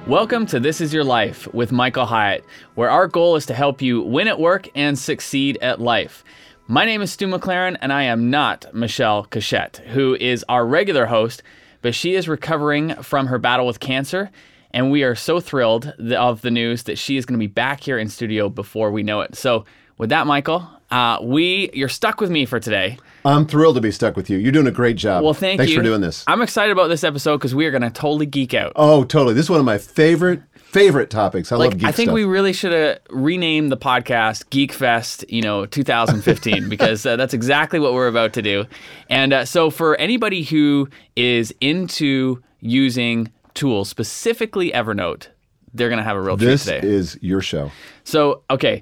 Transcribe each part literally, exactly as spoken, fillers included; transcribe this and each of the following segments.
Welcome to This Is Your Life with Michael Hyatt, where our goal is to help you win at work and succeed at life. My name is Stu McLaren, and I am not Michelle Cachette, who is our regular host, but she is recovering from her battle with cancer, and we are so thrilled of the news that she is going to be back here in studio before we know it. So with that, Michael, uh, we you're stuck with me for today. I'm thrilled to be stuck with you. You're doing a great job. Well, thank Thanks you. for doing this. I'm excited about this episode because we are going to totally geek out. Oh, totally. This is one of my favorite, favorite topics. I like, love geek I think stuff. we really should have renamed the podcast Geek Fest, you know, two thousand fifteen, because uh, that's exactly what we're about to do. And uh, so for anybody who is into using tools, specifically Evernote, they're going to have a real treat This today. is your show. So, okay.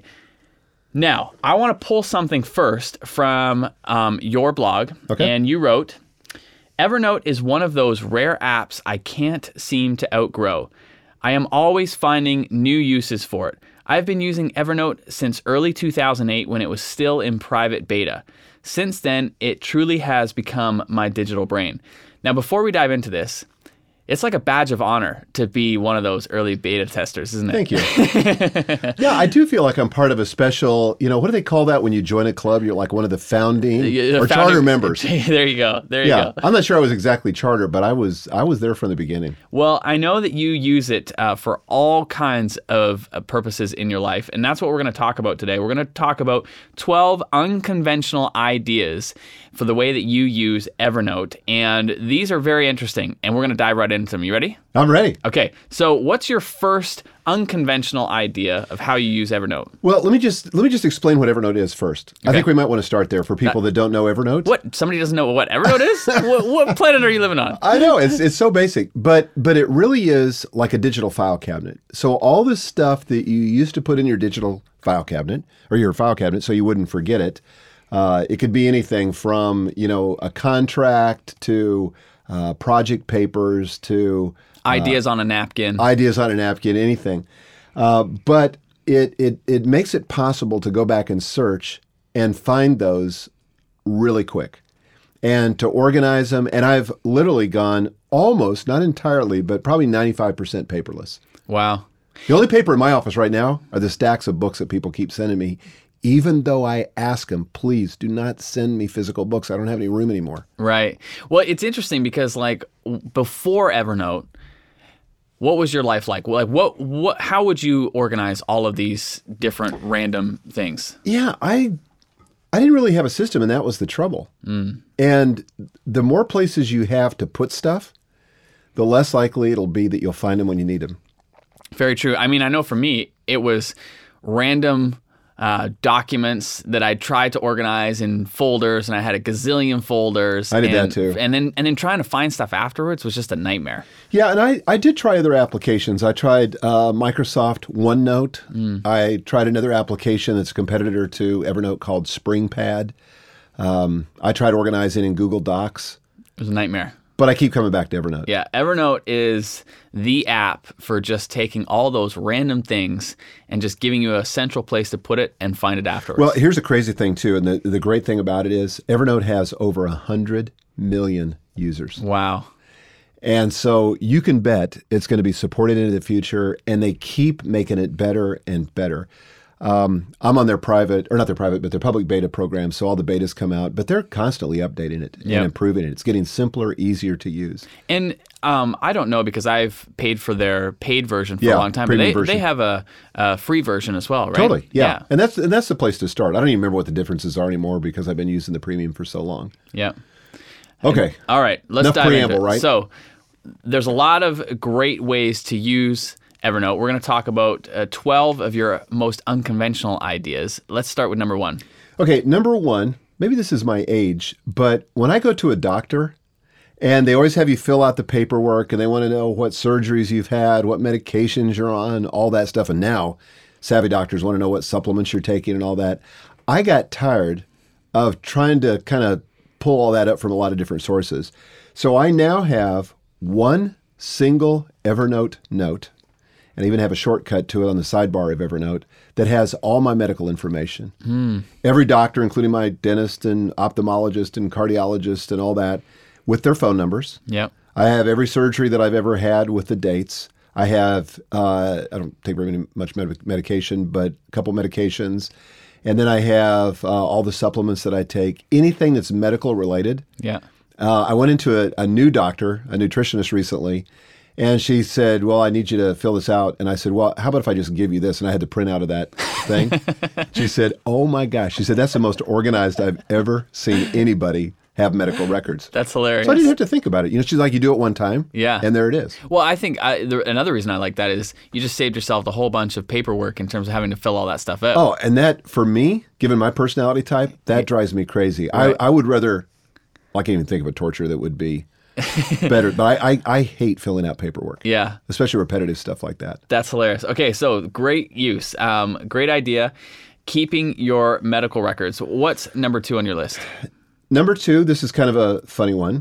Now, I want to pull something first from um, your blog. Okay. And you wrote, Evernote is one of those rare apps I can't seem to outgrow. I am always finding new uses for it. I've been using Evernote since early two thousand eight when it was still in private beta. Since then, it truly has become my digital brain. Now, before we dive into this, it's like a badge of honor to be one of those early beta testers, isn't it? Thank you. Yeah, I do feel like I'm part of a special, you know, what do they call that when you join a club? You're like one of the founding The or founding- charter members. There you go. There you Yeah, go. I'm not sure I was exactly charter, but I was I was there from the beginning. Well, I know that you use it uh, for all kinds of uh, purposes in your life, and that's what we're going to talk about today. We're going to talk about twelve unconventional ideas for the way that you use Evernote, and these are very interesting, and we're going to dive right into them. You ready? I'm ready. Okay, so what's your first unconventional idea of how you use Evernote? Well, let me just let me just explain what Evernote is first. I think we might want to start there for people that don't know Evernote. What? Somebody doesn't know what Evernote is? what, what planet are you living on? I know it's it's so basic, but but it really is like a digital file cabinet. So all the stuff that you used to put in your digital file cabinet or your file cabinet, so you wouldn't forget it. Uh, it could be anything from you know a contract to uh, project papers to Ideas on a napkin. ideas on a napkin, anything. Uh, but it it it makes it possible to go back and search and find those really quick, and to organize them. And I've literally gone almost, not entirely, but probably ninety-five percent paperless. Wow. The only paper in my office right now are the stacks of books that people keep sending me, even though I ask them, please do not send me physical books. I don't have any room anymore. Right. Well, it's interesting because like w- before Evernote, what was your life like? Like what what how would you organize all of these different random things? Yeah, I I didn't really have a system, and that was the trouble. Mm. And the more places you have to put stuff, the less likely it'll be that you'll find them when you need them. Very true. I mean, I know for me, it was random uh, documents that I tried to organize in folders, and I had a gazillion folders. I did and, that too. And then and then trying to find stuff afterwards was just a nightmare. Yeah, and I, I did try other applications. I tried uh, Microsoft OneNote. Mm. I tried another application that's a competitor to Evernote called SpringPad. Um, I tried organizing in Google Docs, It was a nightmare. but I keep coming back to Evernote. Yeah, Evernote is the app for just taking all those random things and just giving you a central place to put it and find it afterwards. Well, here's the crazy thing, too, and the, the great thing about it is Evernote has over one hundred million users. wow. And so you can bet it's going to be supported into the future, and they keep making it better and better. Um, I'm on their private, or not their private, but their public beta program, so all the betas come out, but they're constantly updating it Yeah. and improving it. It's getting simpler, easier to use. And um, I don't know because I've paid for their paid version for Yeah, a long time, but premium they, version. they have a, a free version as well, right? Totally, yeah. And that's and that's the place to start. I don't even remember what the differences are anymore because I've been using the premium for so long. Yeah. Okay. All right, let's Enough dive preamble, into it. right? So there's a lot of great ways to use Evernote. We're going to talk about uh, twelve of your most unconventional ideas. Let's start with number one. Okay, number one, maybe this is my age, but when I go to a doctor and they always have you fill out the paperwork and they want to know what surgeries you've had, what medications you're on, all that stuff. And now savvy doctors want to know what supplements you're taking and all that. I got tired of trying to kind of pull all that up from a lot of different sources. So I now have one single Evernote note, and I even have a shortcut to it on the sidebar of Evernote that has all my medical information. Mm. Every doctor, including my dentist and ophthalmologist and cardiologist and all that, with their phone numbers. Yep. I have every surgery that I've ever had with the dates. I have, uh, I don't take very many, much med- medication, but a couple medications. And then I have uh, all the supplements that I take, anything that's medical related. Yeah. Uh, I went into a, a new doctor, a nutritionist recently, and she said, well, I need you to fill this out. And I said, well, how about if I just give you this? And I had to print out of that thing. She said, oh my gosh. She said, that's the most organized I've ever seen anybody have medical records. That's hilarious. So I didn't have to think about it. You know, she's like, you do it one time. Yeah. And there it is. Well, I think I, the, another reason I like that is you just saved yourself a whole bunch of paperwork in terms of having to fill all that stuff out. Oh, and that, for me, given my personality type, that drives me crazy. Right. I, I would rather, well, I can't even think of a torture that would be better. But I, I, I hate filling out paperwork. Yeah. Especially repetitive stuff like that. That's hilarious. Okay, so great use. Um, great idea. Keeping your medical records. What's number two on your list? Number two, this is kind of a funny one,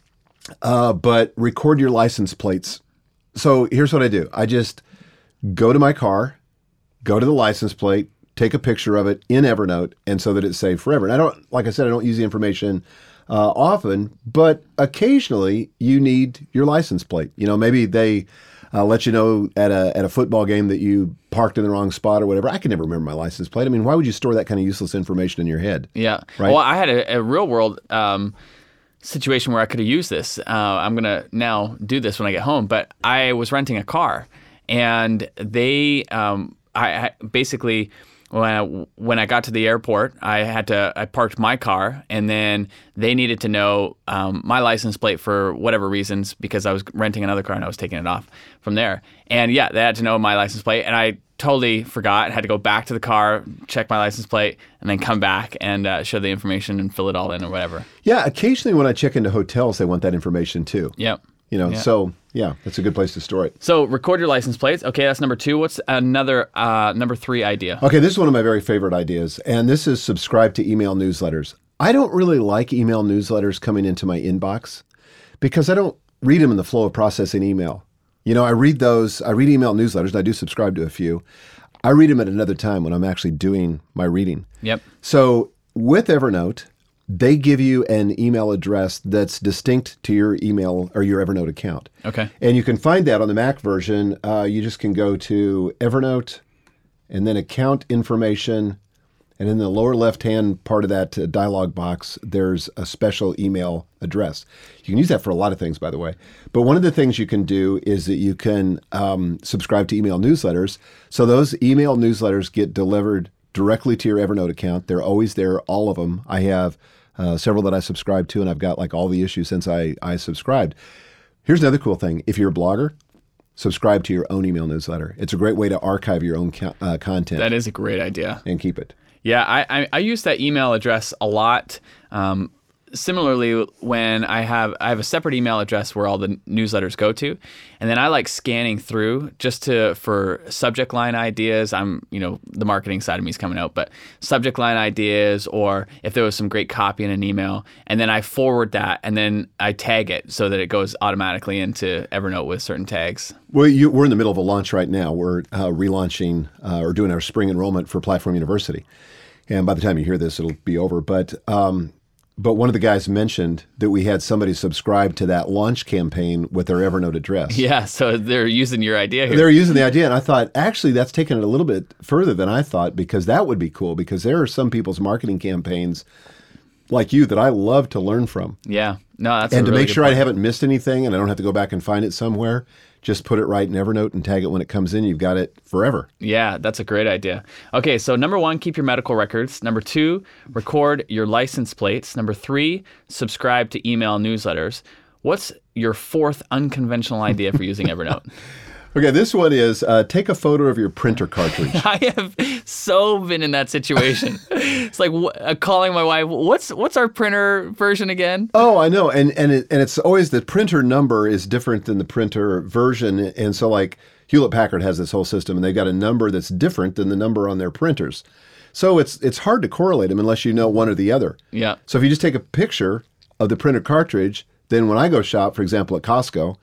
uh, but record your license plates. So here's what I do. I just go to my car, go to the license plate, take a picture of it in Evernote, and so that it's saved forever. And I don't, like I said, I don't use the information uh, often, but occasionally you need your license plate. You know, maybe they uh, let you know at a at a football game that you parked in the wrong spot or whatever. I can never remember my license plate. I mean, why would you store that kind of useless information in your head? Yeah. Right? Well, I had a, a real world um, situation where I could have used this. Uh, I'm going to now do this when I get home, but I was renting a car and they, um, I, I basically, when I, when I got to the airport, I had to, I parked my car and then they needed to know um, my license plate for whatever reasons because I was renting another car and I was taking it off from there. And yeah, they had to know my license plate and I totally forgot, had to go back to the car, check my license plate, and then come back and uh, show the information and fill it all in or whatever. Yeah, occasionally when I check into hotels, they want that information too. Yep. You know, Yeah. so yeah, that's a good place to store it. So record your license plates. Okay, that's number two. What's another uh, number three idea? Okay, this is one of my very favorite ideas, and this is subscribe to email newsletters. I don't really like email newsletters coming into my inbox because I don't read them in the flow of processing email. You know, I read those, I read email newsletters, and I do subscribe to a few. I read them at another time when I'm actually doing my reading. Yep. So with Evernote, they give you an email address that's distinct to your email or your Evernote account. Okay. And you can find that on the Mac version. Uh, you just can go to Evernote and then account information. And in the lower left-hand part of that uh, dialog box, there's a special email address. You can use that for a lot of things, by the way. But one of the things you can do is that you can um, subscribe to email newsletters. So those email newsletters get delivered directly to your Evernote account. They're always there, all of them. I have uh, several that I subscribe to, and I've got like all the issues since I, I subscribed. Here's another cool thing. If you're a blogger, subscribe to your own email newsletter. It's a great way to archive your own co- uh, content. That is a great idea. And keep it. Yeah, I, I, I use that email address a lot. Um, similarly, when I have I have a separate email address where all the newsletters go to, and then I like scanning through just to for subject line ideas. I'm you know the marketing side of me is coming out, but subject line ideas, or if there was some great copy in an email, and then I forward that, and then I tag it so that it goes automatically into Evernote with certain tags. Well, you, we're in the middle of a launch right now. We're uh, relaunching uh, or doing our spring enrollment for Platform University. And by the time you hear this, it'll be over. But um, but one of the guys mentioned that we had somebody subscribe to that launch campaign with their Evernote address. Yeah, so they're using your idea here. They're using the idea. And I thought, actually, that's taken it a little bit further than I thought, because that would be cool, because there are some people's marketing campaigns like you that I love to learn from. Yeah. No, that's And a to really make good sure point. I haven't missed anything and I don't have to go back and find it somewhere, just put it right in Evernote and tag it when it comes in. You've got it forever. Yeah, that's a great idea. Okay, so number one, keep your medical records. Number two, record your license plates. Number three, subscribe to email newsletters. What's your fourth unconventional idea for using Evernote? Okay, this one is uh, take a photo of your printer cartridge. I have so been in that situation. It's like wh- uh, calling my wife, what's what's our printer version again? Oh, I know. And and it, and it's always the printer number is different than the printer version. And so like Hewlett Packard has this whole system, and they've got a number that's different than the number on their printers. So it's it's hard to correlate them unless you know one or the other. Yeah. So if you just take a picture of the printer cartridge, then when I go shop, for example, at Costco,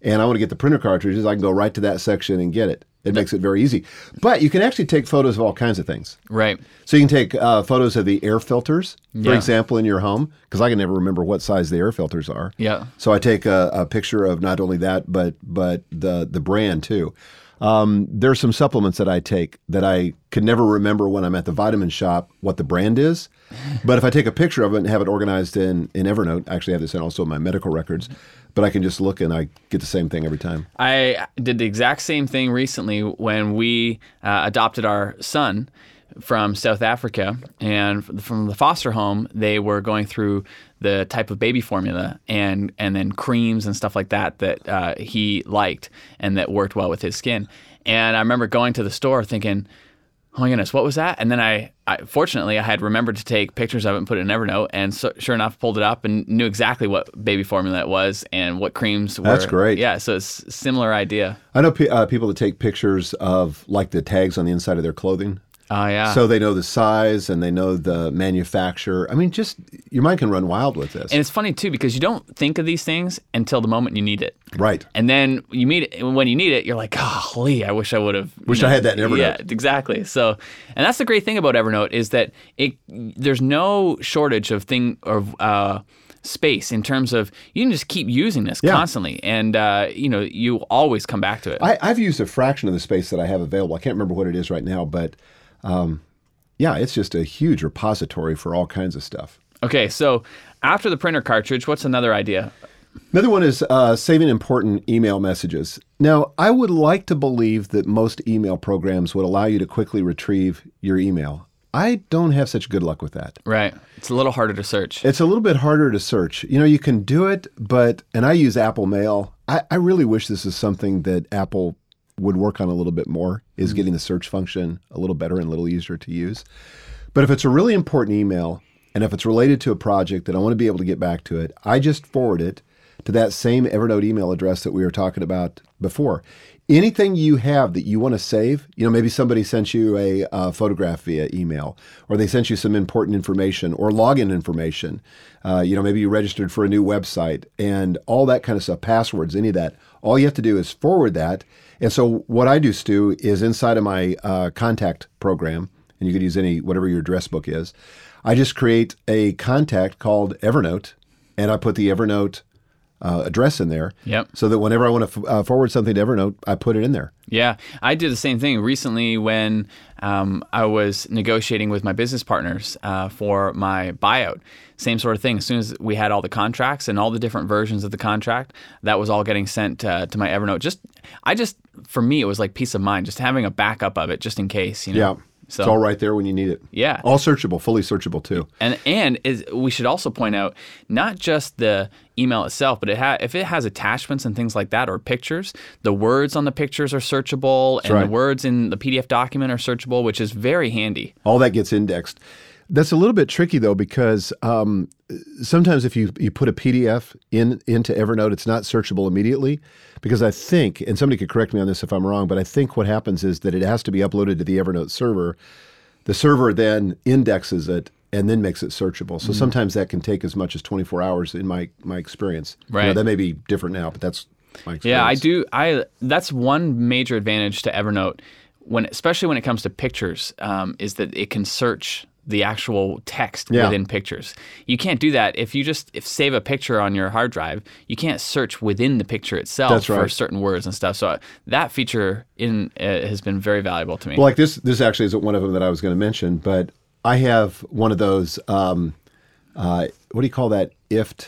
and I want to get the printer cartridges, I can go right to that section and get it. It makes it very easy. But you can actually take photos of all kinds of things. Right. So you can take uh, photos of the air filters, for Yeah. example, in your home, because I can never remember what size the air filters are. Yeah. So I take a, a picture of not only that, but but the the brand too. Um, there's some supplements that I take that I could never remember when I'm at the vitamin shop what the brand is. But if I take a picture of it and have it organized in, in Evernote, I actually have this in also in my medical records, but I can just look and I get the same thing every time. I did the exact same thing recently when we uh, adopted our son from South Africa, and from the foster home, they were going through the type of baby formula and and then creams and stuff like that that uh, he liked and that worked well with his skin. And I remember going to the store thinking, oh my goodness, what was that? And then I, I fortunately, I had remembered to take pictures of it and put it in Evernote, and so, sure enough, pulled it up and knew exactly what baby formula it was and what creams were. That's great. Yeah, so it's a similar idea. I know pe- uh, people that take pictures of like the tags on the inside of their clothing. Oh, yeah. So they know the size and they know the manufacturer. I mean, just your mind can run wild with this. And it's funny, too, because you don't think of these things until the moment you need it. Right. And then you meet it, when you need it, you're like, golly, I wish I would have. Wish I had that in Evernote. Yeah, exactly. So, and that's the great thing about Evernote is that it there's no shortage of thing of uh, space in terms of you can just keep using this Yeah. constantly, and uh, you know you always come back to it. I, I've used a fraction of the space that I have available. I can't remember what it is right now, but um, yeah, it's just a huge repository for all kinds of stuff. Okay, so after the printer cartridge, what's another idea? Another one is uh, saving important email messages. Now, I would like to believe that most email programs would allow you to quickly retrieve your email. I don't have such good luck with that. Right, it's a little harder to search. It's a little bit harder to search. You know, you can do it, but, and I use Apple Mail. I, I really wish this is something that Apple would work on a little bit more, is getting the search function a little better and a little easier to use. But if it's a really important email, and if it's related to a project that I want to be able to get back to it, I just forward it to that same Evernote email address that we were talking about before. Anything you have that you want to save, you know, maybe somebody sent you a uh, photograph via email, or they sent you some important information or login information. Uh, you know, maybe you registered for a new website and all that kind of stuff, passwords, any of that. All you have to do is forward that. And so what I do, Stu, is inside of my uh, contact program, and you could use any, whatever your address book is, I just create a contact called Evernote, and I put the Evernote uh, address in there. Yep. So that whenever I want to f- uh, forward something to Evernote, I put it in there. Yeah, I did the same thing recently when um, I was negotiating with my business partners uh, for my buyout. Same sort of thing. As soon as we had all the contracts and all the different versions of the contract, that was all getting sent uh, to my Evernote. Just, I just, for me, it was like peace of mind, just having a backup of it, just in case. You know? Yeah. So, it's all right there when you need it. Yeah. All searchable, fully searchable too. And and is, we should also point out not just the email itself, but it ha- if it has attachments and things like that or pictures, the words on the pictures are searchable, and right. the words in the P D F document are searchable, which is very handy. All that gets indexed. That's a little bit tricky though, because um, sometimes if you, you put a P D F in into Evernote, it's not searchable immediately. Because I think, and somebody could correct me on this if I'm wrong, but I think what happens is that it has to be uploaded to the Evernote server. The server then indexes it and then makes it searchable. So mm. sometimes that can take as much as twenty-four hours in my my experience. Right. You know, that may be different now, but that's my experience. Yeah, I do. I that's one major advantage to Evernote, when especially when it comes to pictures, um, is that it can search the actual text yeah. within pictures. You can't do that if you just if save a picture on your hard drive. You can't search within the picture itself That's for right. certain words and stuff. So that feature in uh, has been very valuable to me. Well, like this, this actually isn't one of them that I was going to mention, but I have one of those. Um, uh, what do you call that? I F T.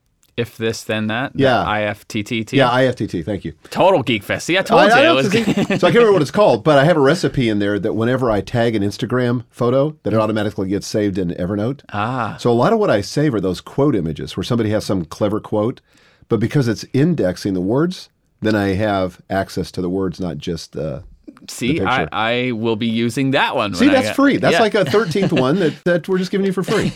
If this, then that. Yeah. I F T T T. Yeah, I F T T. Thank you. Total Geek Fest. See, I told I, you. I it know, was so I can't remember what it's called, but I have a recipe in there that whenever I tag an Instagram photo, that it automatically gets saved in Evernote. Ah. So a lot of what I save are those quote images where somebody has some clever quote, but because it's indexing the words, then I have access to the words, not just the. See, the I, picture. I will be using that one. See, when I that's get- free. That's Yeah. like a thirteenth one that, that we're just giving you for free.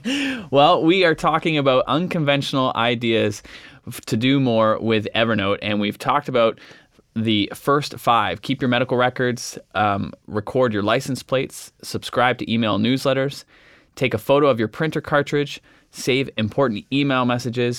Well, we are talking about unconventional ideas f- to do more with Evernote, and we've talked about the first five. Keep your medical records, um, record your license plates, subscribe to email newsletters, take a photo of your printer cartridge, save important email messages.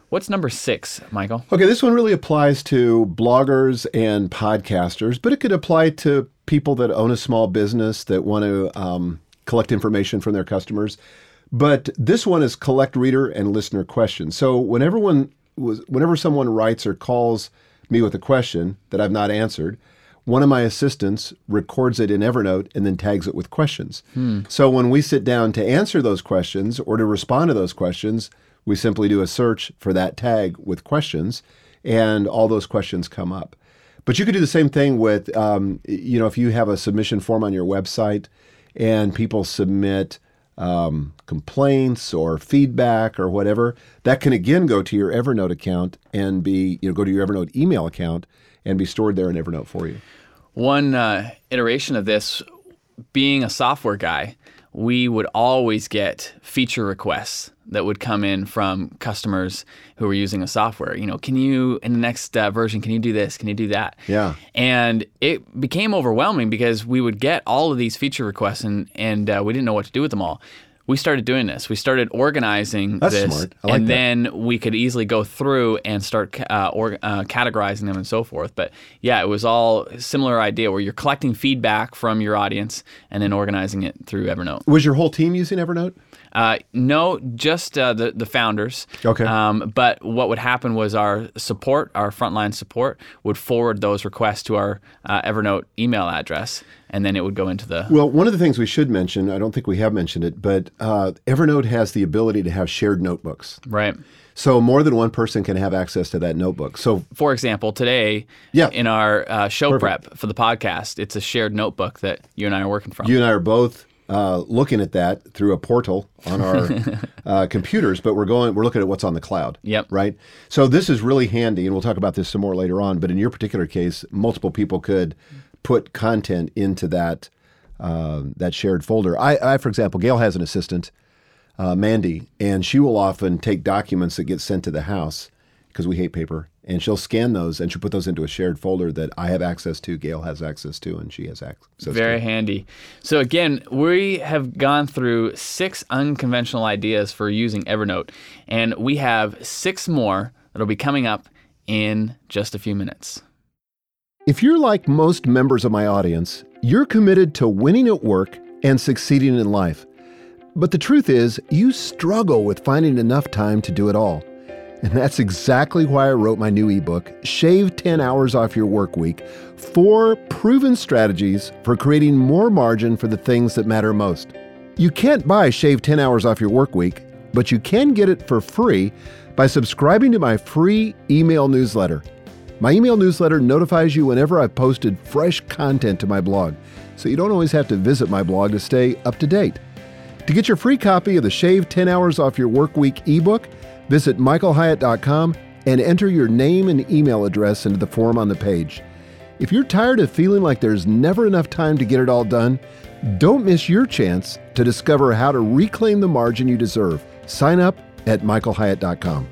What's number six, Michael? Okay, this one really applies to bloggers and podcasters, but it could apply to people that own a small business that want to um, collect information from their customers. But this one is collect reader and listener questions. So whenever one was, whenever someone writes or calls me with a question that I've not answered, one of my assistants records it in Evernote and then tags it with questions. Hmm. So when we sit down to answer those questions or to respond to those questions, we simply do a search for that tag with questions, and all those questions come up. But you could do the same thing with, um, you know, if you have a submission form on your website and people submit um, complaints or feedback or whatever, that can again go to your Evernote account and be, you know, go to your Evernote email account and be stored there in Evernote for you. One uh, iteration of this, being a software guy, we would always get feature requests that would come in from customers who were using a software. You know, can you, in the next uh, version, can you do this? Can you do that? Yeah. And it became overwhelming because we would get all of these feature requests and, and uh, we didn't know what to do with them all. We started doing this. We started organizing That's this, smart. I like and that. then we could easily go through and start uh, or, uh, categorizing them and so forth. But yeah, it was all a similar idea where you're collecting feedback from your audience and then organizing it through Evernote. Was your whole team using Evernote? Uh, no, just uh, the the founders. Okay. Um, but what would happen was our support, our frontline support, would forward those requests to our uh, Evernote email address, and then it would go into the. Well, one of the things we should mention, I don't think we have mentioned it, but uh, Evernote has the ability to have shared notebooks. Right. So more than one person can have access to that notebook. So, for example, today, yeah. in our uh, show Perfect. prep for the podcast, it's a shared notebook that you and I are working from. You and I are both uh, looking at that through a portal on our uh, computers, but we're going, we're looking at what's on the cloud. Yep. Right. So this is really handy, and we'll talk about this some more later on. But in your particular case, multiple people could put content into that uh, that shared folder. I, I, for example, Gail has an assistant, uh, Mandy, and she will often take documents that get sent to the house because we hate paper, and she'll scan those and she'll put those into a shared folder that I have access to, Gail has access to, and she has access to. Very handy. So again, we have gone through six unconventional ideas for using Evernote, and we have six more that'll be coming up in just a few minutes. If you're like most members of my audience, you're committed to winning at work and succeeding in life. But the truth is, you struggle with finding enough time to do it all. And that's exactly why I wrote my new ebook, Shave ten hours Off Your Work Week, four proven strategies for creating more margin for the things that matter most. You can't buy Shave ten hours Off Your Work Week, but you can get it for free by subscribing to my free email newsletter. My email newsletter notifies you whenever I've posted fresh content to my blog, so you don't always have to visit my blog to stay up to date. To get your free copy of the Shave ten hours Off Your Work Week ebook, visit michael hyatt dot com and enter your name and email address into the form on the page. If you're tired of feeling like there's never enough time to get it all done, don't miss your chance to discover how to reclaim the margin you deserve. Sign up at michael hyatt dot com.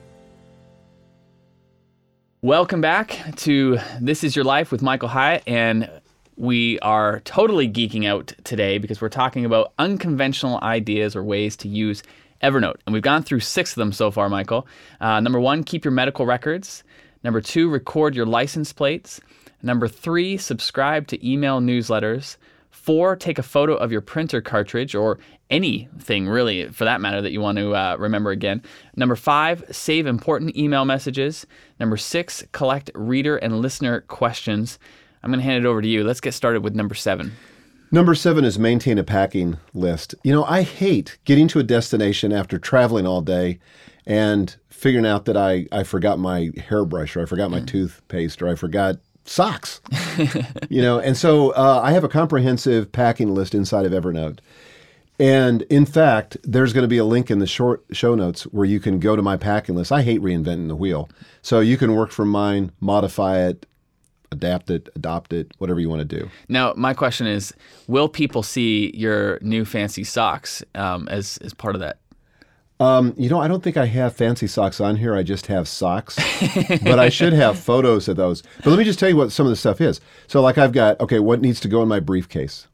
Welcome back to This Is Your Life with Michael Hyatt, and we are totally geeking out today because we're talking about unconventional ideas or ways to use Evernote. And we've gone through six of them so far, Michael. Uh, number one, keep your medical records. Number two, record your license plates. Number three, subscribe to email newsletters. Four, take a photo of your printer cartridge or anything really for that matter that you want to uh, remember again. Number five, save important email messages. Number six, collect reader and listener questions. I'm going to hand it over to you. Let's get started with number seven. Number seven is maintain a packing list. You know, I hate getting to a destination after traveling all day and figuring out that I, I forgot my hairbrush or I forgot my mm. toothpaste or I forgot socks. You know, and so uh, I have a comprehensive packing list inside of Evernote. And in fact, there's going to be a link in the short show notes where you can go to my packing list. I hate reinventing the wheel. So you can work from mine, modify it, adapt it, adopt it, whatever you want to do. Now, my question is, will people see your new fancy socks um, as, as part of that? Um, you know, I don't think I have fancy socks on here. I just have socks. But I should have photos of those. But let me just tell you what some of the stuff is. So like I've got, okay, what needs to go in my briefcase?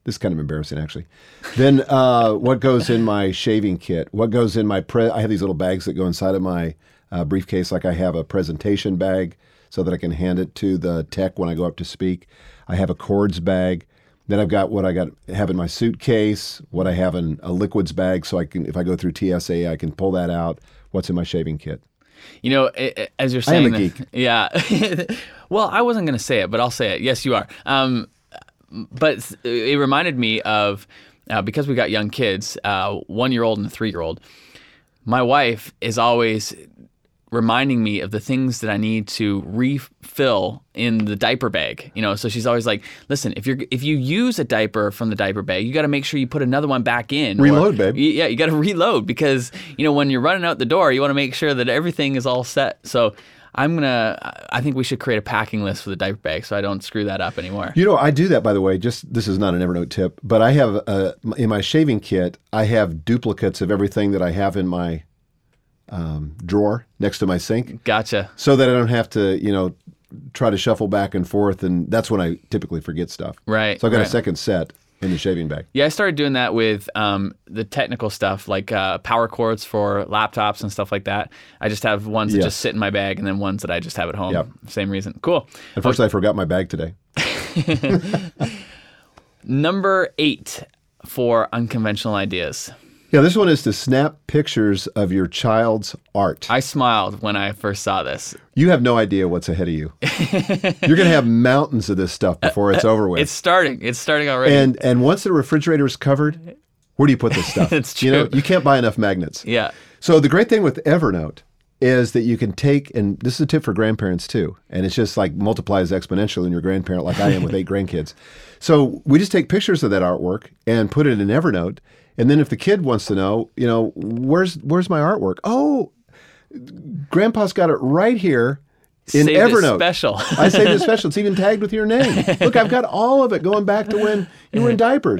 This is kind of embarrassing, actually. Then uh, what goes in my shaving kit? What goes in my, pre- I have these little bags that go inside of my uh, briefcase, like I have a presentation bag so that I can hand it to the tech when I go up to speak. I have a cords bag. Then I've got what I got have in my suitcase, what I have in a liquids bag, so I can, if I go through T S A, I can pull that out. What's in my shaving kit? You know, it, it- as you're saying, I am a that- yeah. Well, I wasn't going to say it, but I'll say it. Yes, you are. Um, but it reminded me of uh, because we got young kids, uh, one year old and a three year old. My wife is always reminding me of the things that I need to refill in the diaper bag. You know, so she's always like, "Listen, if you're if you use a diaper from the diaper bag, you got to make sure you put another one back in. Reload, or, babe. y- Yeah, you got to reload because you know when you're running out the door, you want to make sure that everything is all set. So I'm gonna. I think we should create a packing list for the diaper bag so I don't screw that up anymore. You know, I do that, by the way. Just this is not an Evernote tip, but I have uh, in my shaving kit, I have duplicates of everything that I have in my um, drawer next to my sink, Gotcha. so that I don't have to, you know, try to shuffle back and forth. And that's when I typically forget stuff. Right. So I got right. a second set in the shaving bag. Yeah, I started doing that with um, the technical stuff, like uh, power cords for laptops and stuff like that. I just have ones that Yes. just sit in my bag, and then ones that I just have at home. Yep. Same reason. Cool. Unfortunately, I forgot my bag today. Number eight for unconventional ideas. Yeah, this one is to snap pictures of your child's art. I smiled when I first saw this. You have no idea what's ahead of you. You're going to have mountains of this stuff before it's over with. It's starting. It's starting already. And and once the refrigerator is covered, where do you put this stuff? It's You know, true. you can't buy enough magnets. yeah. So the great thing with Evernote is that you can take, and this is a tip for grandparents too, and it's just like multiplies exponentially when you're a grandparent like I am with eight grandkids. So we just take pictures of that artwork and put it in Evernote, and then if the kid wants to know, you know, where's where's my artwork? Oh, Grandpa's got it right here in Saved it Evernote. special. I saved it special. It's even tagged with your name. Look, I've got all of it going back to when you were in diapers.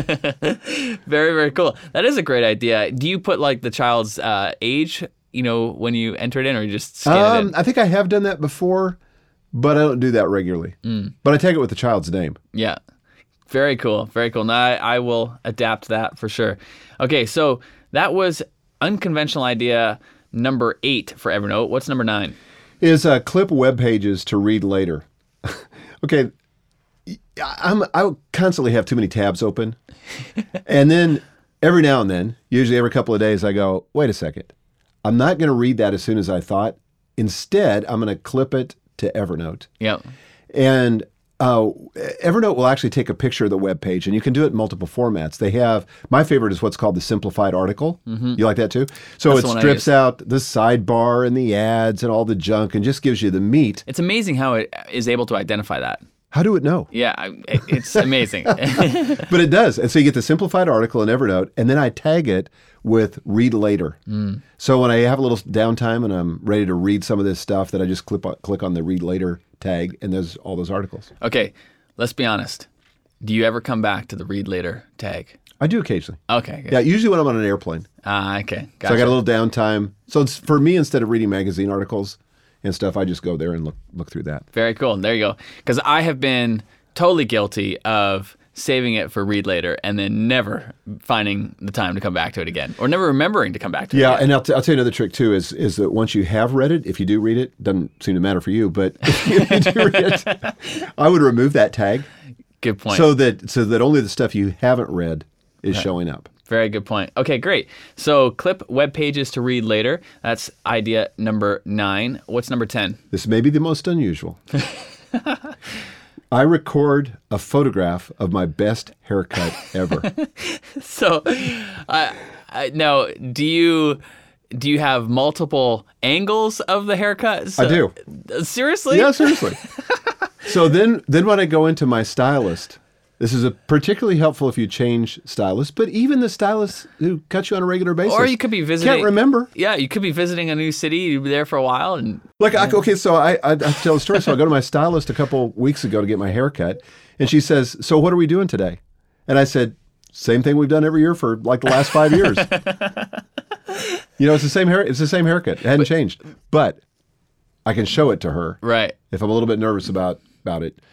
Very, very cool. That is a great idea. Do you put like the child's uh, age, you know, when you enter it in, or you just scan it Um, in? I think I have done that before, but I don't do that regularly. Mm. But I tag it with the child's name. Yeah. Very cool. Very cool. Now I, I will adapt that for sure. Okay, so that was unconventional idea number eight for Evernote. What's number nine? Is uh, clip web pages to read later. Okay, I'm I constantly have too many tabs open, and then every now and then, usually every couple of days, I go, wait a second, I'm not going to read that as soon as I thought. Instead, I'm going to clip it to Evernote. Yep. And uh, Evernote will actually take a picture of the web page, and you can do it in multiple formats. They have, my favorite is what's called the simplified article. You like that too? So That's the it one I strips use. out the sidebar and the ads and all the junk and just gives you the meat. It's amazing how it is able to identify that. How do it know? Yeah, I- it- it's amazing. But it does. And so you get the simplified article in Evernote, and then I tag it with read later. Mm. So when I have a little downtime and I'm ready to read some of this stuff, that I just click on, click on the read later tag, and there's all those articles. Okay, let's be honest. Do you ever come back to the read later tag? I do occasionally. Okay. Good. Yeah, usually when I'm on an airplane. Ah, okay. Gotcha. So I got a little downtime. So it's for me, instead of reading magazine articles and stuff, I just go there and look look through that. Very cool. There you go. Because I have been totally guilty of saving it for read later and then never finding the time to come back to it again, or never remembering to come back to it Yeah, again. and I'll, t- I'll tell you another trick too is is that once you have read it, if you do read it, doesn't seem to matter for you, but if you do read it, I would remove that tag Good point. so that so that only the stuff you haven't read is showing up. Very good point. Okay, great. So clip web pages to read later. That's idea number nine. What's number ten? This may be the most unusual. I record a photograph of my best haircut ever. So, I I now, do you do you have multiple angles of the haircut? So, I do. Uh, Seriously? Yeah, seriously. So then, then when I go into my stylist, this is a particularly helpful if you change stylists, but even the stylists who cut you on a regular basis. Or you could be visiting. Can't remember. Yeah, you could be visiting a new city. You'd be there for a while, and Like, I, okay, so I, I, I tell a story. So I go to my stylist a couple weeks ago to get my hair cut, and she says, "So what are we doing today?" And I said, "Same thing we've done every year for like the last five years." You know, it's the same hair. It's the same haircut. It hadn't changed, but I can show it to her right. if I'm a little bit nervous about about it.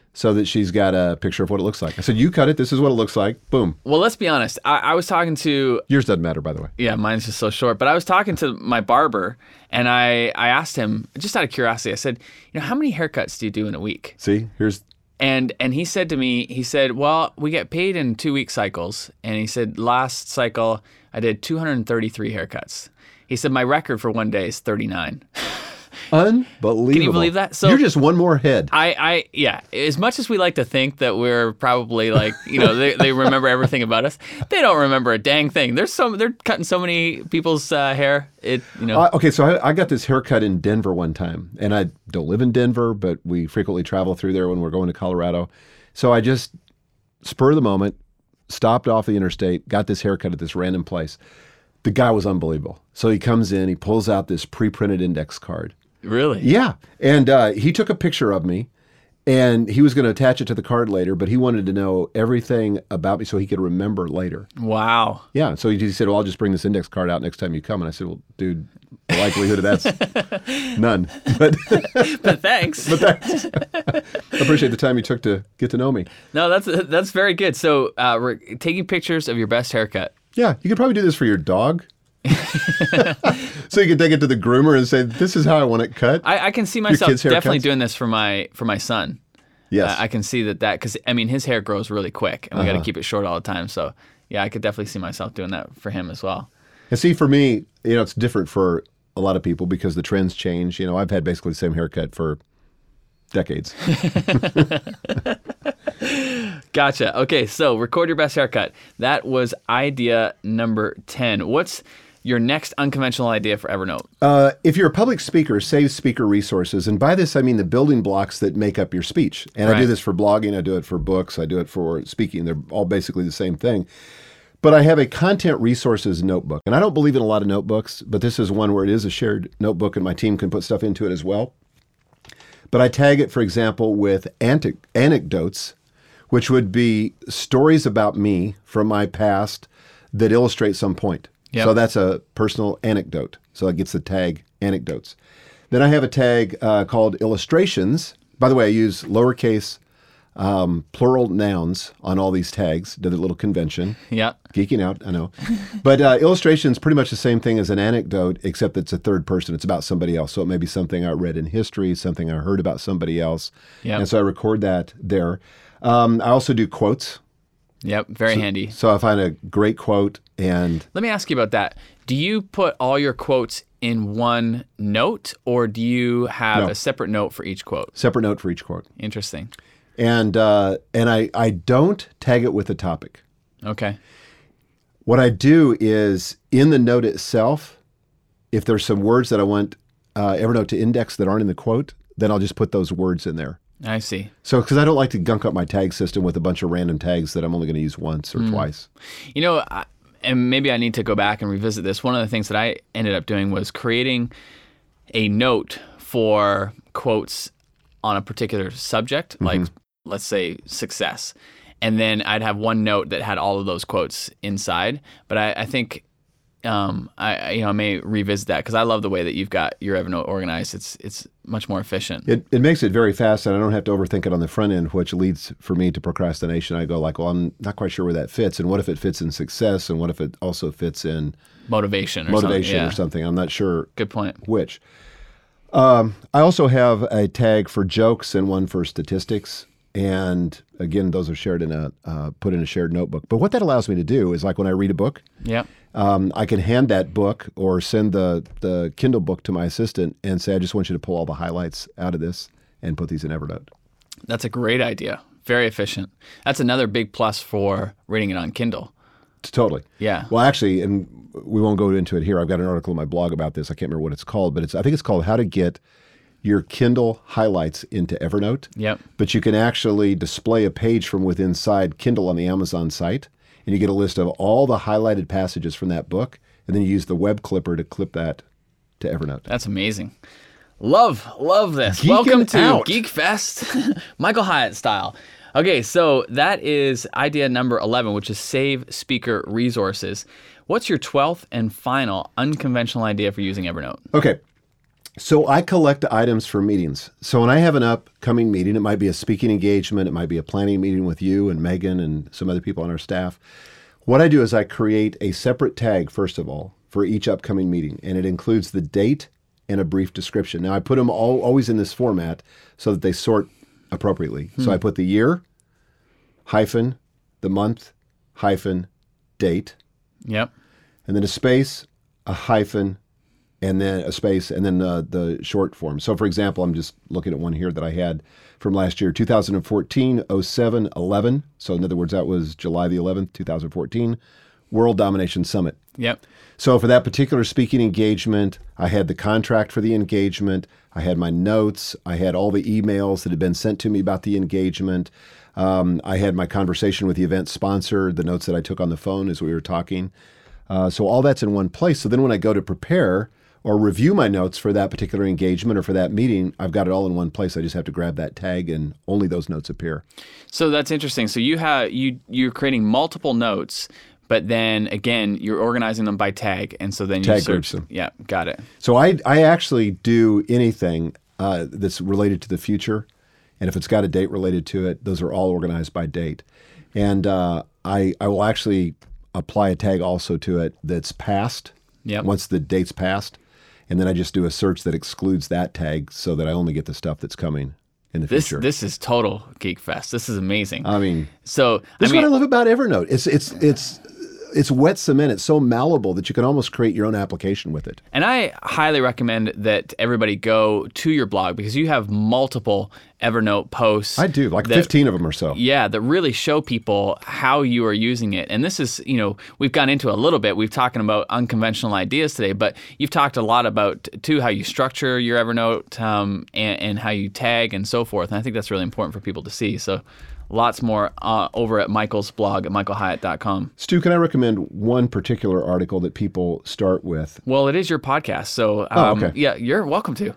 so that she's got a picture of what it looks like. I said, you cut it. This is what it looks like. Boom. Well, let's be honest. I, I was talking to... Yours doesn't matter, by the way. Yeah, mine's just so short. But I was talking to my barber, and I, I asked him, just out of curiosity, I said, you know, how many haircuts do you do in a week? See, here's... And and he said to me, he said, well, we get paid in two-week cycles. And he said, last cycle, I did two hundred thirty-three haircuts. He said, my record for one day is thirty-nine. Unbelievable. Can you believe that? So you're just one more head. I, I, yeah. As much as we like to think that we're probably like, you know, they, they remember everything about us, they don't remember a dang thing. There's so they're cutting so many people's uh, hair. It, you know. Uh, okay, so I, I got this haircut in Denver one time, and I don't live in Denver, but we frequently travel through there when we're going to Colorado. So I just spur of the moment, stopped off the interstate, got this haircut at this random place. The guy was unbelievable. So he comes in, he pulls out this pre-printed index card. Really? Yeah. And uh, he took a picture of me, and he was going to attach it to the card later, but he wanted to know everything about me so he could remember later. Wow. Yeah. So he just said, well, I'll just bring this index card out next time you come. And I said, well, dude, the likelihood of that's none. But, but thanks. but thanks. I appreciate the time you took to get to know me. No, that's that's very good. So uh, we're taking pictures of your best haircut. Yeah. You could probably do this for your dog. So you can take it to the groomer and say, this is how I want it cut. I, I can see myself definitely doing this for my for my son. Yes. Uh, I can see that that because I mean his hair grows really quick and we uh-huh. got to keep it short all the time. So yeah, I could definitely see myself doing that for him as well. And see, for me, you know, it's different for a lot of people because the trends change. You know, I've had basically the same haircut for decades. Gotcha. Okay, so record your best haircut. That was idea number ten. What's your next unconventional idea for Evernote? Uh, if you're a public speaker, save speaker resources. And by this, I mean the building blocks that make up your speech. And right. I do this for blogging. I do it for books. I do it for speaking. They're all basically the same thing. But I have a content resources notebook. And I don't believe in a lot of notebooks, but this is one where it is a shared notebook and my team can put stuff into it as well. But I tag it, for example, with ante- anecdotes, which would be stories about me from my past that illustrate some point. Yep. So that's a personal anecdote. So it gets the tag anecdotes. Then I have a tag uh, called illustrations. By the way, I use lowercase um, plural nouns on all these tags. Did a little convention. Yeah. Geeking out, I know. But uh, illustrations pretty much the same thing as an anecdote, except it's a third person. It's about somebody else. So it may be something I read in history, something I heard about somebody else. Yep. And so I record that there. Um, I also do quotes. Yep, very so, handy. So I find a great quote and... Let me ask you about that. Do you put all your quotes in one note, or do you have no. a separate note for each quote? Separate note for each quote. Interesting. And uh, and I, I don't tag it with a topic. Okay. What I do is, in the note itself, if there's some words that I want uh, Evernote to index that aren't in the quote, then I'll just put those words in there. I see. So, because I don't like to gunk up my tag system with a bunch of random tags that I'm only going to use once or mm. twice. You know, I, and maybe I need to go back and revisit this. One of the things that I ended up doing was creating a note for quotes on a particular subject, mm-hmm. like, let's say, success. And then I'd have one note that had all of those quotes inside. But I, I think... Um, I you know I may revisit that because I love the way that you've got your Evernote organized. It's it's much more efficient. It it makes it very fast, and I don't have to overthink it on the front end, which leads for me to procrastination. I go like, well, I'm not quite sure where that fits, and what if it fits in success, and what if it also fits in motivation, or motivation something. Yeah. or something. I'm not sure. Good point. Which. Um, I also have a tag for jokes and one for statistics. And again, those are shared in a uh, put in a shared notebook. But what that allows me to do is, like when I read a book, yeah, um, I can hand that book or send the the Kindle book to my assistant and say, I just want you to pull all the highlights out of this and put these in Evernote. That's a great idea. Very efficient. That's another big plus for reading it on Kindle. Totally. Yeah. Well, actually, and we won't go into it here. I've got an article in my blog about this. I can't remember what it's called, but it's I think it's called How to Get Your Kindle Highlights into Evernote. Yep. But you can actually display a page from within inside Kindle on the Amazon site, and you get a list of all the highlighted passages from that book, and then you use the web clipper to clip that to Evernote. That's amazing. Love, love this. Geeking Welcome to out. Geek Fest, Michael Hyatt style. Okay, so that is idea number eleven, which is save speaker resources. What's your twelfth and final unconventional idea for using Evernote? Okay. So I collect items for meetings. So when I have an upcoming meeting, it might be a speaking engagement, it might be a planning meeting with you and Megan and some other people on our staff. What I do is I create a separate tag, first of all, for each upcoming meeting, and it includes the date and a brief description. Now I put them all always in this format so that they sort appropriately. Hmm. So I put the year, hyphen, the month, hyphen, date. Yep. And then a space, a hyphen, and then a space, and then uh, the short form. So, for example, I'm just looking at one here that I had from last year, two thousand fourteen oh seven eleven. So, in other words, that was July the eleventh, two thousand fourteen, World Domination Summit. Yep. So, for that particular speaking engagement, I had the contract for the engagement, I had my notes, I had all the emails that had been sent to me about the engagement. Um, I had my conversation with the event sponsor, the notes that I took on the phone as we were talking. Uh, so, all that's in one place. So, then when I go to prepare or review my notes for that particular engagement or for that meeting, I've got it all in one place. I just have to grab that tag and only those notes appear. So that's interesting. So you have you you're creating multiple notes, but then again you're organizing them by tag, and so then you tag search groups them. Yeah, got it. So I I actually do anything uh, that's related to the future, and if it's got a date related to it, those are all organized by date, and uh, I I will actually apply a tag also to it that's past. Yep. Once the date's passed. And then I just do a search that excludes that tag so that I only get the stuff that's coming in the this, future. This is total Geek Fest. This is amazing. I mean, so this I mean, is what I love about Evernote. It's it's it's it's wet cement. It's so malleable that you can almost create your own application with it. And I highly recommend that everybody go to your blog because you have multiple Evernote posts. I do, like that, fifteen of them or so. Yeah, that really show people how you are using it. And this is, you know, we've gone into a little bit. We've talking about unconventional ideas today, but you've talked a lot about, too, how you structure your Evernote um, and, and how you tag and so forth. And I think that's really important for people to see. So lots more uh, over at Michael's blog at michael hyatt dot com. Stu, can I recommend one particular article that people start with? Well, it is your podcast, so um, oh, okay. yeah, you're welcome to.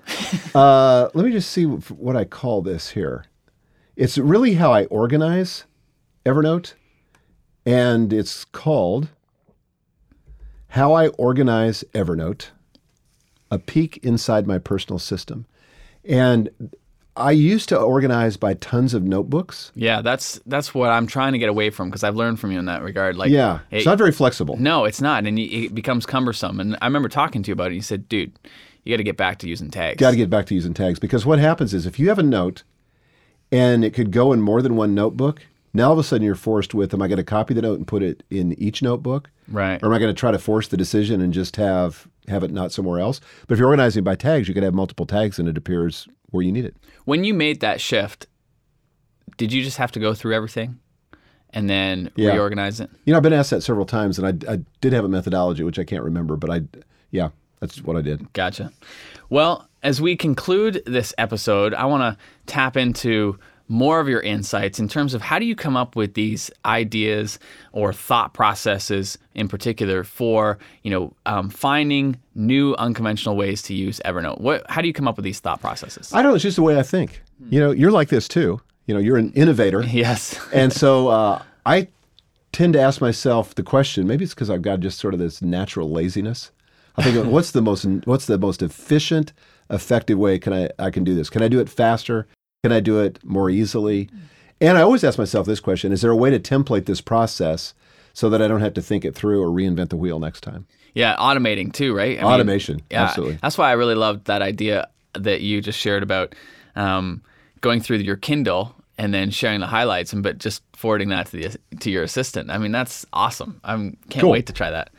uh, let me just see what I call this here. It's really how I organize Evernote, and it's called How I Organize Evernote, A Peek Inside My Personal System. And I used to organize by tons of notebooks. Yeah, that's that's what I'm trying to get away from because I've learned from you in that regard. Like, yeah, hey, it's not very flexible. No, it's not, and it becomes cumbersome. And I remember talking to you about it. And you said, "Dude, you got to get back to using tags." Got to get back to using tags because what happens is if you have a note and it could go in more than one notebook, now all of a sudden you're forced with: am I going to copy the note and put it in each notebook, right? Or am I going to try to force the decision and just have have it not somewhere else? But if you're organizing by tags, you could have multiple tags and it appears where you need it. When you made that shift, did you just have to go through everything and then yeah. reorganize it? You know, I've been asked that several times, and I, I did have a methodology, which I can't remember, but I, yeah, that's what I did. Gotcha. Well, as we conclude this episode, I want to tap into more of your insights in terms of how do you come up with these ideas or thought processes in particular for, you know, um, finding new unconventional ways to use Evernote. What, how do you come up with these thought processes? I don't know. It's just the way I think. You know, you're like this too. You know, you're an innovator. Yes. And so uh, I tend to ask myself the question, maybe it's because I've got just sort of this natural laziness. I think, what's the most what's the most efficient, effective way can I, I can do this? Can I do it faster? Can I do it more easily? And I always ask myself this question: is there a way to template this process so that I don't have to think it through or reinvent the wheel next time? Yeah, automating too, right? I Automation, mean, yeah, absolutely. That's why I really loved that idea that you just shared about um, going through your Kindle and then sharing the highlights, and but just forwarding that to the to your assistant. I mean, that's awesome. I can't cool. wait to try that.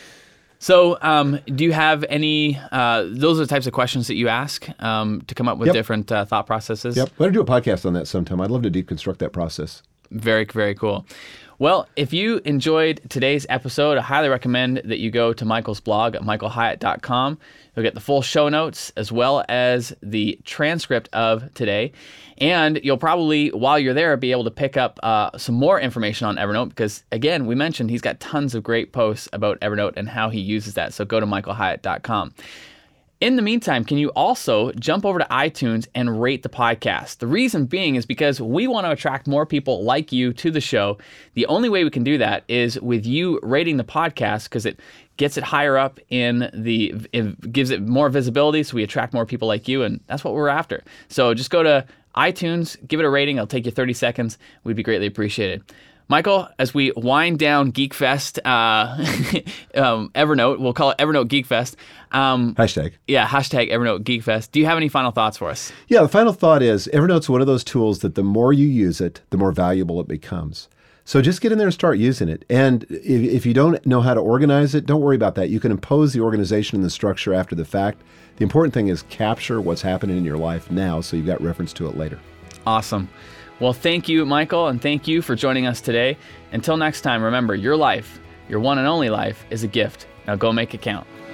So, um, do you have any? Uh, those are the types of questions that you ask um, to come up with yep. different uh, thought processes. Yep, we're gonna do a podcast on that sometime. I'd love to deconstruct that process. Very, very cool. Well, if you enjoyed today's episode, I highly recommend that you go to Michael's blog at michael hyatt dot com. You'll get the full show notes as well as the transcript of today. And you'll probably, while you're there, be able to pick up uh, some more information on Evernote because, again, we mentioned he's got tons of great posts about Evernote and how he uses that. So go to michael hyatt dot com. In the meantime, can you also jump over to iTunes and rate the podcast? The reason being is because we want to attract more people like you to the show. The only way we can do that is with you rating the podcast, because it gets it higher up in the, it gives it more visibility, so we attract more people like you, and that's what we're after. So just go to iTunes, give it a rating. It'll take you thirty seconds. We'd be greatly appreciated. Michael, as we wind down GeekFest, uh, um, Evernote, we'll call it Evernote GeekFest. Um, hashtag. Yeah, hashtag Evernote GeekFest. Do you have any final thoughts for us? Yeah, the final thought is Evernote's one of those tools that the more you use it, the more valuable it becomes. So just get in there and start using it. And if, if you don't know how to organize it, don't worry about that. You can impose the organization and the structure after the fact. The important thing is capture what's happening in your life now so you've got reference to it later. Awesome. Well, thank you, Michael, and thank you for joining us today. Until next time, remember, your life, your one and only life, is a gift. Now go make it count.